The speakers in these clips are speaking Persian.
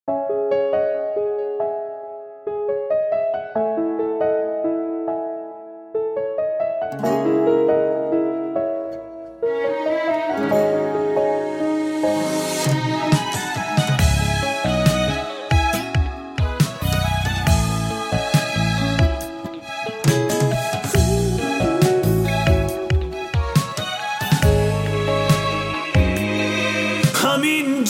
همین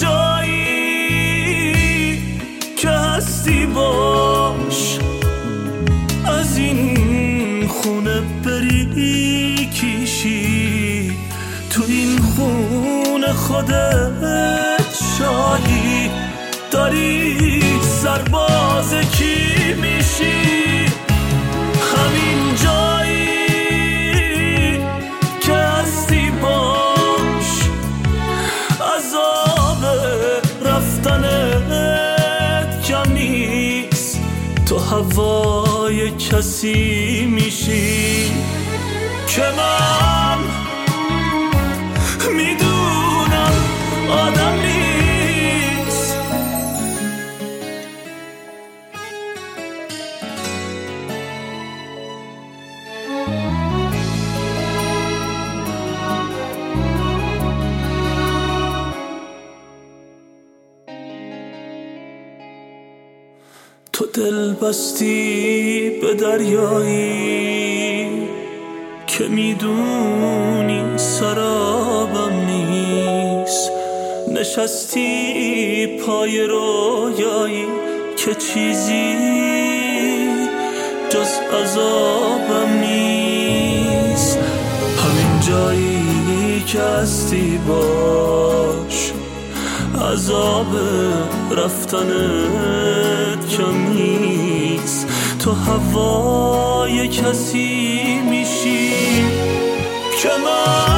جایی که هستی باش، از این خونه بری کیشی، تو این خونه خودت شاهی، داری سرباز کی میشی. همین جایی که هستی باش، عذاب رفتنت کم نیست، تو هوای کسی میشی که من میدونم آدم نیست. تو دل بستی به دریایی که میدونی سرابم نیست، نشستی پای رویایی که چیزی جز عذابم نیست. همین جایی که هستی باش، عذاب رفتنت کم نیست، تو هوای کسی میشی که من